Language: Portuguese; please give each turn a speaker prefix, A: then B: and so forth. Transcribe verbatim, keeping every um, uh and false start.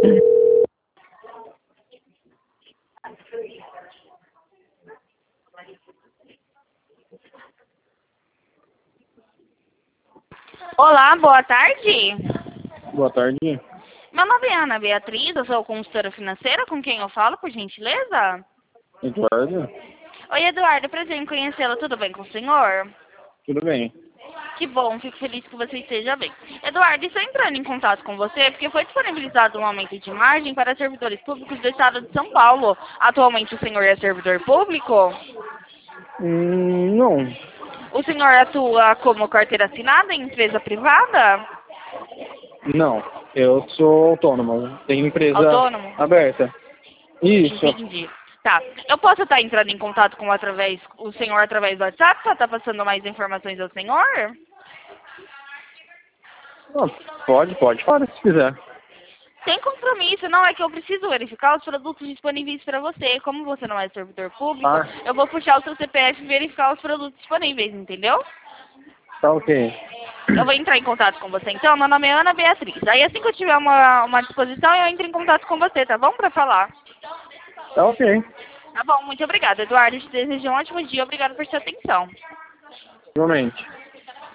A: Olá, boa tarde.
B: Boa tarde.
A: Meu nome é Ana Beatriz, eu sou consultora financeira, com quem eu falo, por gentileza?
B: Eduardo?
A: Oi, Eduardo, prazer em conhecê-lo, tudo bem com o senhor?
B: Tudo bem.
A: Que bom, fico feliz que você esteja bem. Eduardo, estou entrando em contato com você porque foi disponibilizado um aumento de margem para servidores públicos do estado de São Paulo. Atualmente o senhor é servidor público?
B: Hum, não.
A: O senhor atua como carteira assinada em empresa privada?
B: Não. Eu sou autônomo. Tenho empresa
A: Autônomo?
B: aberta. Isso.
A: Entendi. Tá. Eu posso estar entrando em contato com através, o senhor através do WhatsApp para estar passando mais informações ao senhor?
B: Ah, pode, pode. Pode, se quiser.
A: Sem compromisso, não é que eu preciso verificar os produtos disponíveis para você. Como você não é servidor público,
B: Ah,
A: eu vou puxar o seu C P F e verificar os produtos disponíveis, entendeu?
B: tá ok.
A: Eu vou entrar em contato com você então. Meu nome é Ana Beatriz. Aí assim que eu tiver uma, uma disposição, eu entro em contato com você, tá bom? Para falar.
B: Tá ok.
A: Tá bom, muito obrigada, Eduardo. Eu te desejo um ótimo dia. Obrigada por sua atenção.
B: Igualmente.